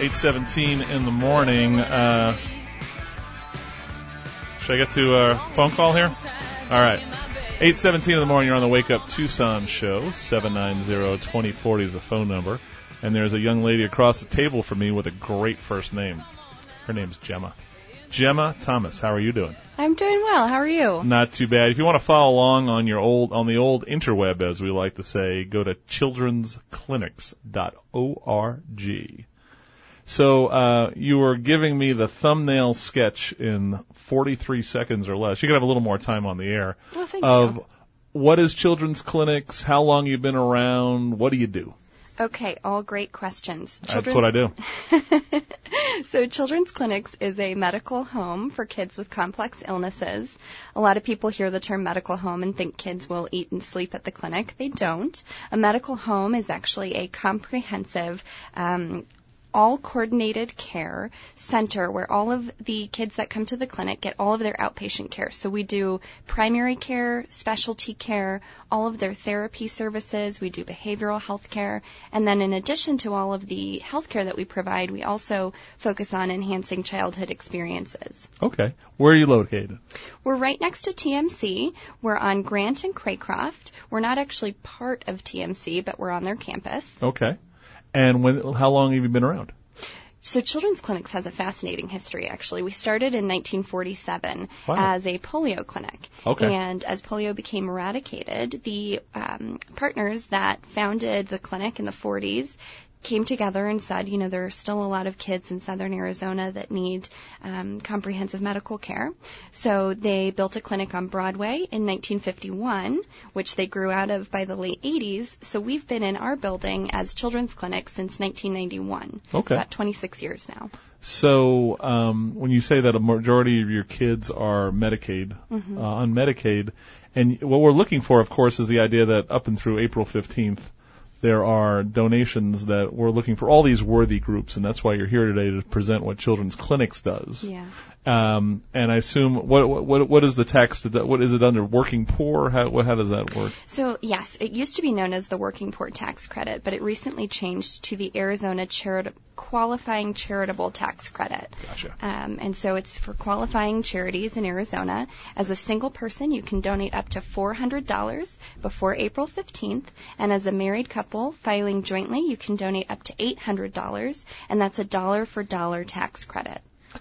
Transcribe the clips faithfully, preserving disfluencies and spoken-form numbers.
eight seventeen in the morning. Uh, should I get to a phone call here? All right. eight seventeen in the morning, you're on the Wake Up Tucson show. seven nine zero, two zero four zero is the phone number. And there's a young lady across the table from me with a great first name. Her name's Gemma. Gemma Thomas, how are you doing? I'm doing well. How are you? Not too bad. If you want to follow along on your old on the old interweb, as we like to say, go to children's clinics dot org. So uh, you were giving me the thumbnail sketch in forty-three seconds or less. You can have a little more time on the air. Well, thank of you. What is Children's Clinics? How long you've been around? What do you do? Okay, all great questions. That's what I do. So Children's Clinics is a medical home for kids with complex illnesses. A lot of people hear the term medical home and think kids will eat and sleep at the clinic. They don't. A medical home is actually a comprehensive um all coordinated care center where all of the kids that come to the clinic get all of their outpatient care. So we do primary care, specialty care, all of their therapy services. We do behavioral health care. And then in addition to all of the health care that we provide, we also focus on enhancing childhood experiences. Okay. Where are you located? We're right next to T M C. We're on Grant and Craycroft. We're not actually part of T M C, but we're on their campus. Okay. And when? How long have you been around? So Children's Clinics has a fascinating history, actually. We started in nineteen forty-seven Wow. as a polio clinic. Okay. And as polio became eradicated, the um, partners that founded the clinic in the forties came together and said, you know, there are still a lot of kids in southern Arizona that need um, comprehensive medical care. So they built a clinic on Broadway in nineteen fifty-one, which they grew out of by the late eighties. So we've been in our building as Children's Clinic since nineteen ninety-one. Okay. It's about twenty-six years now. So um, when you say that a majority of your kids are Medicaid, Mm-hmm. uh, on Medicaid, and what we're looking for, of course, is the idea that up and through April fifteenth, there are donations that we're looking for all these worthy groups, and that's why you're here today to present what Children's Clinics does. Yeah. Um, and I assume what what what is the tax? What is it under? Working poor? How what, how does that work? So yes, it used to be known as the Working Poor Tax Credit, but it recently changed to the Arizona Charit- Qualifying Charitable Tax Credit. Gotcha. Um, and so it's for qualifying charities in Arizona. As a single person, you can donate up to four hundred dollars before April fifteenth, and as a married couple filing jointly, you can donate up to eight hundred dollars, and that's a dollar for dollar tax credit.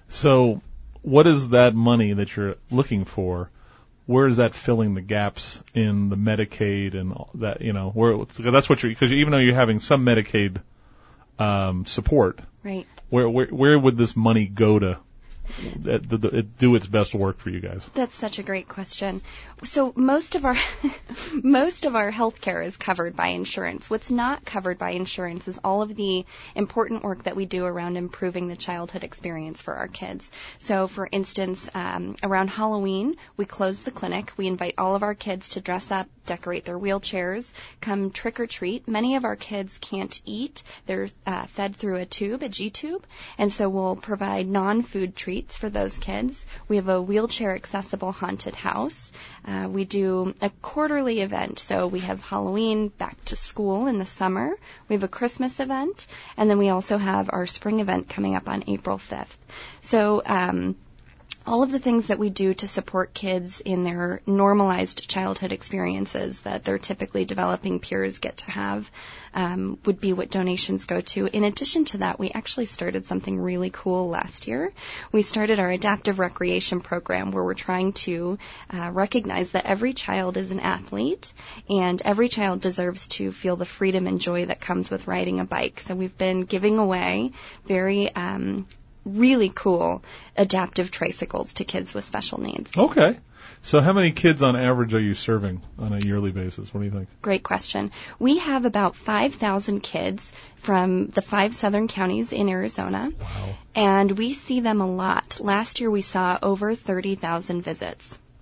So, what is that money that you're looking for? Where is that filling the gaps in the Medicaid and all that? You know, where that's what you're because even though you're having some Medicaid um, support, Right. Where, where where would this money go to uh, the, the, it do its best work for you guys? That's such a great question. So most of our most of our health care is covered by insurance. What's not covered by insurance is all of the important work that we do around improving the childhood experience for our kids. So, for instance, um, around Halloween, we close the clinic. We invite all of our kids to dress up, decorate their wheelchairs, come trick or treat. Many of our kids can't eat. They're uh, fed through a tube, a G-tube, and so we'll provide non-food treats for those kids. We have a wheelchair accessible haunted house. Uh, we do a quarterly event, so we have Halloween, back to school in the summer. We have a Christmas event, and then we also have our spring event coming up on April fifth. So um, all of the things that we do to support kids in their normalized childhood experiences that their typically developing peers get to have um, would be what donations go to. In addition to that, we actually started something really cool last year. We started our adaptive recreation program where we're trying to uh, recognize that every child is an athlete and every child deserves to feel the freedom and joy that comes with riding a bike. So we've been giving away very um, really cool adaptive tricycles to kids with special needs. Okay. So how many kids on average are you serving on a yearly basis? What do you think? Great question. We have about five thousand kids from the five southern counties in Arizona. Wow. And we see them a lot. Last year we saw over thirty thousand visits.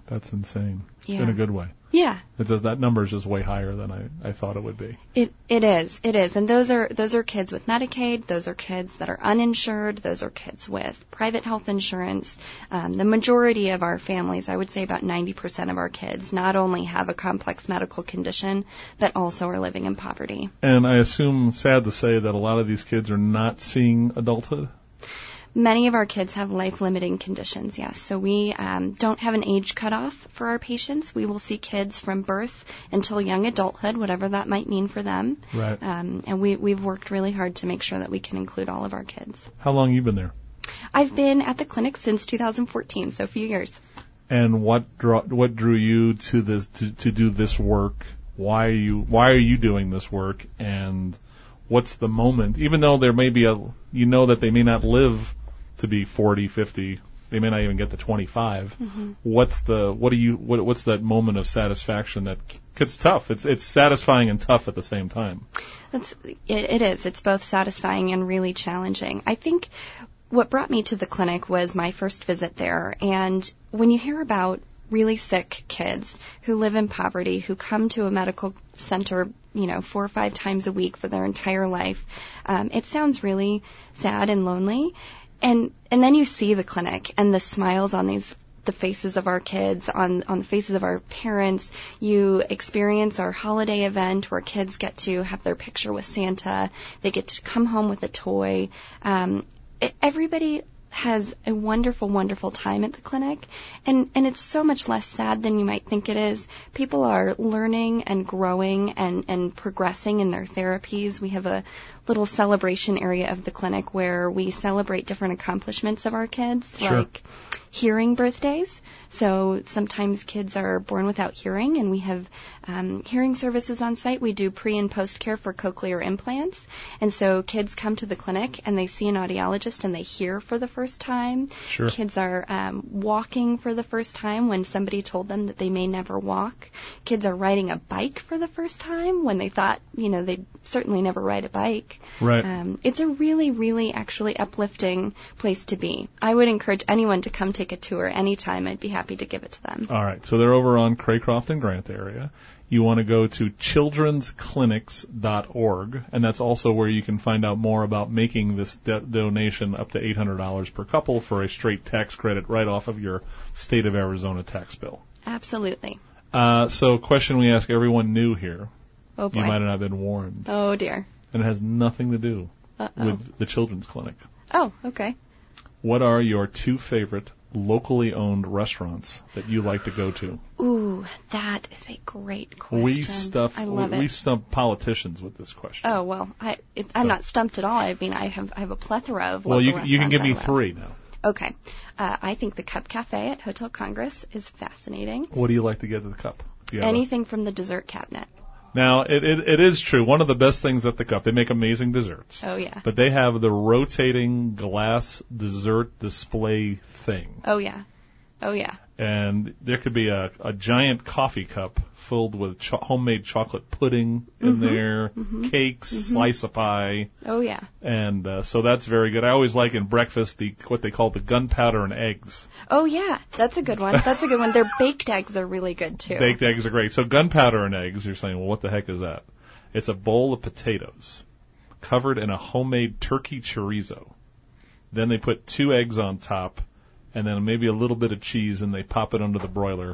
That's insane. Yeah. In a good way. Yeah. It does, that number is just way higher than I, I thought it would be. It it is. It is. And those are those are kids with Medicaid, those are kids that are uninsured, those are kids with private health insurance. Um, the majority of our families, I would say about ninety percent of our kids, not only have a complex medical condition, but also are living in poverty. And I assume, sad to say, that a lot of these kids are not seeing adulthood? Many of our kids have life-limiting conditions, yes. So we um, don't have an age cutoff for our patients. We will see kids from birth until young adulthood, whatever that might mean for them. Right. Um, and we, we've worked really hard to make sure that we can include all of our kids. How long have you been there? I've been at the clinic since two thousand fourteen, so a few years. And what draw, what drew you to this to, to do this work? Why are you why are you doing this work? And what's the moment? Even though there may be a, you know that they may not live to be forty, fifty, they may not even get to twenty-five. Mm-hmm. What's the, what do you, what, what's that moment of satisfaction that, it's tough. It's, it's satisfying and tough at the same time. It's, it, it is. It's both satisfying and really challenging. I think what brought me to the clinic was my first visit there. And when you hear about really sick kids who live in poverty, who come to a medical center, you know, four or five times a week for their entire life, um, it sounds really sad and lonely. And and then you see the clinic and the smiles on these the faces of our kids, on on the faces of our parents. You experience our holiday event where kids get to have their picture with Santa. They get to come home with a toy. Um, it, everybody has a wonderful, wonderful time at the clinic, and and it's so much less sad than you might think it is. People are learning and growing and and progressing in their therapies. We have a little celebration area of the clinic where we celebrate different accomplishments of our kids, sure. like hearing birthdays. So sometimes kids are born without hearing, and we have um, hearing services on site. We do pre and post care for cochlear implants, and so kids come to the clinic and they see an audiologist and they hear for the first time. Sure. Kids are um, walking for the first time when somebody told them that they may never walk. Kids are riding a bike for the first time when they thought, you know, they'd certainly never ride a bike. Right. Um, it's a really, really actually uplifting place to be. I would encourage anyone to come take a tour anytime. I'd be happy to give it to them. All right. So they're over on Craycroft and Grant area. You want to go to children's clinics dot org, and that's also where you can find out more about making this de- donation up to eight hundred dollars per couple for a straight tax credit right off of your state of Arizona tax bill. Absolutely. Uh, so question we ask everyone new here. Oh, boy. You might not have been warned. Oh, dear. And it has nothing to do Uh-oh. with the children's clinic. Oh, okay. What are your two favorite locally owned restaurants that you like to go to? Ooh, that is a great question. We stuff I love we, it. we stump politicians with this question. Oh, well, I, it, I'm So- not stumped at all. I mean, I have I have a plethora of local well, you restaurants you can give I me love. three now. Okay. Uh, I think the Cup Cafe at Hotel Congress is fascinating. What do you like to get at the Cup? Do you have a- Anything from the dessert cabinet. Now, it, it it is true. One of the best things at the Cup, they make amazing desserts. Oh, yeah. But they have the rotating glass dessert display thing. Oh, yeah. Oh, yeah. And there could be a, a giant coffee cup filled with cho- homemade chocolate pudding in Mhm. there, Mhm. cakes, Mhm. slice of pie, Oh, yeah. and uh, so that's very good. I always like in breakfast the what they call the gunpowder and eggs. Oh, yeah. That's a good one. That's a good one. Their baked eggs are really good, too. Baked eggs are great. So gunpowder and eggs, you're saying, well, what the heck is that? It's a bowl of potatoes covered in a homemade turkey chorizo. Then they put two eggs on top, and then maybe a little bit of cheese, and they pop it under the broiler.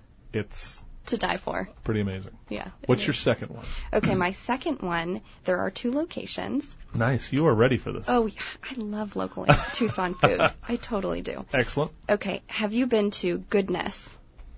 It's To die for. pretty amazing. Yeah. What's it your is. second one? Okay, my second one, there are two locations. Nice. You are ready for this. Oh, yeah. I love local Tucson food. I totally do. Excellent. Okay, have you been to Goodness?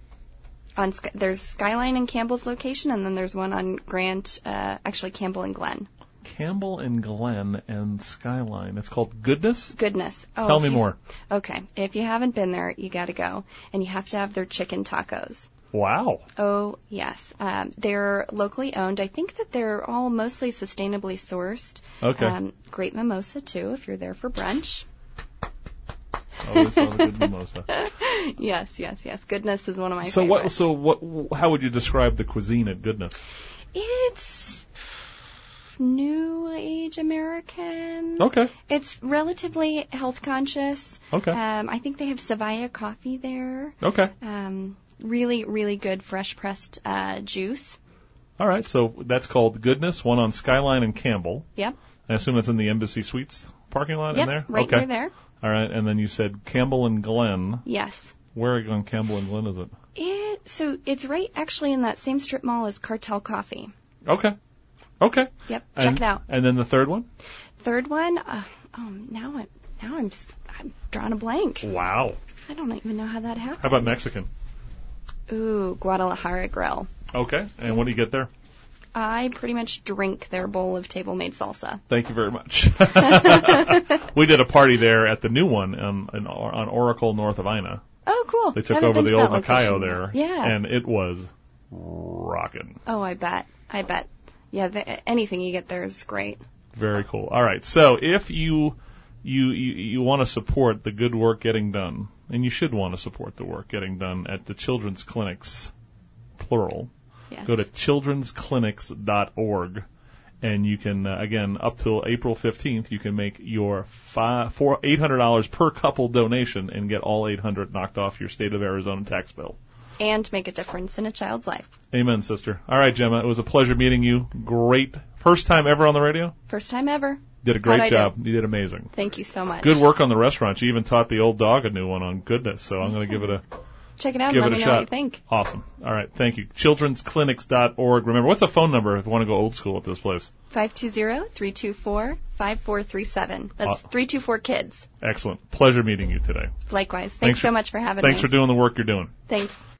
On Sky- There's Skyline and Campbell's location, and then there's one on Grant, uh, actually Campbell and Glen. Campbell and Glen and Skyline. It's called Goodness? Goodness. Oh, Tell if me you- more. Okay, if you haven't been there, you got to go, and you have to have their chicken tacos. Wow. Oh, yes. Um, they're locally owned. I think that they're all mostly sustainably sourced. Okay. Um, great mimosa, too, if you're there for brunch. Always love a good mimosa. Yes, yes, yes. Goodness is one of my So favorites. what? So what? How would you describe the cuisine at Goodness? It's New Age American. Okay. It's relatively health conscious. Okay. Um, I think they have Savaya coffee there. Okay. Um, really, really good fresh pressed uh, juice. All right, so that's called Goodness, one on Skyline and Campbell. Yep. I assume it's in the Embassy Suites parking lot Yep, in there? right okay. near there. All right, and then you said Campbell and Glen. Yes. Where on Campbell and Glen is it? It, so it's right actually in that same strip mall as Cartel Coffee. Okay. Okay. Yep, check and, it out. And then the third one? Third one, uh, oh, now I'm now I'm I'm drawing a blank. Wow. I don't even know how that happened. How about Mexican? Ooh, Guadalajara Grill. Okay, and what do you get there? I pretty much drink their bowl of table-made salsa. Thank you very much. We did a party there at the new one on, on Oracle, north of Ina. Oh, cool. They took Haven't over been the to old that Macayo location there. yet. Yeah. And it was rocking. Oh, I bet. I bet. Yeah, the, anything you get there is great. Very cool. All right. So if you you you, you want to support the good work getting done, and you should want to support the work getting done at the children's clinics, plural, Yes. go to children's clinics dot org, and you can uh, again up till April fifteenth you can make your five, four eight hundred dollars per couple donation and get all eight hundred knocked off your state of Arizona tax bill. And make a difference in a child's life. Amen, sister. All right, Gemma, it was a pleasure meeting you. Great. First time ever on the radio? First time ever. Did a great How'd I job. do? You did amazing. Thank you so much. Good work on the restaurant. You even taught the old dog a new one on Goodness, so I'm going to give it a Check it out give and it let a me know shot. what you think. Awesome. All right, thank you. children's clinics dot org. Remember, what's a phone number if you want to go old school at this place? five two zero, three two four, five four three seven. That's Uh, three two four kids. Excellent. Pleasure meeting you today. Likewise. Thanks, Thanks so for- much for having Thanks me. for doing the work you're doing. Thanks.